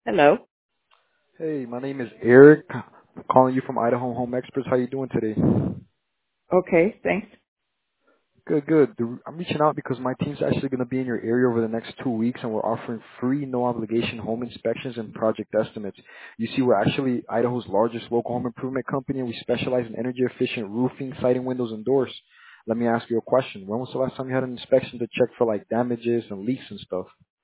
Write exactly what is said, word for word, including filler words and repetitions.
Hello. Hey, my name is Eric. I'm calling you from Idaho Home Experts. How you doing today? Okay, thanks. Good, good. The- I'm reaching out because my team's actually going to be in your area over the next two weeks, and we're offering free, no obligation home inspections and project estimates. You see, we're actually Idaho's largest local home improvement company, and we specialize in energy efficient roofing, siding, windows, and doors. Let me ask you a question. When was the last time you had an inspection to check for like damages and leaks and stuff?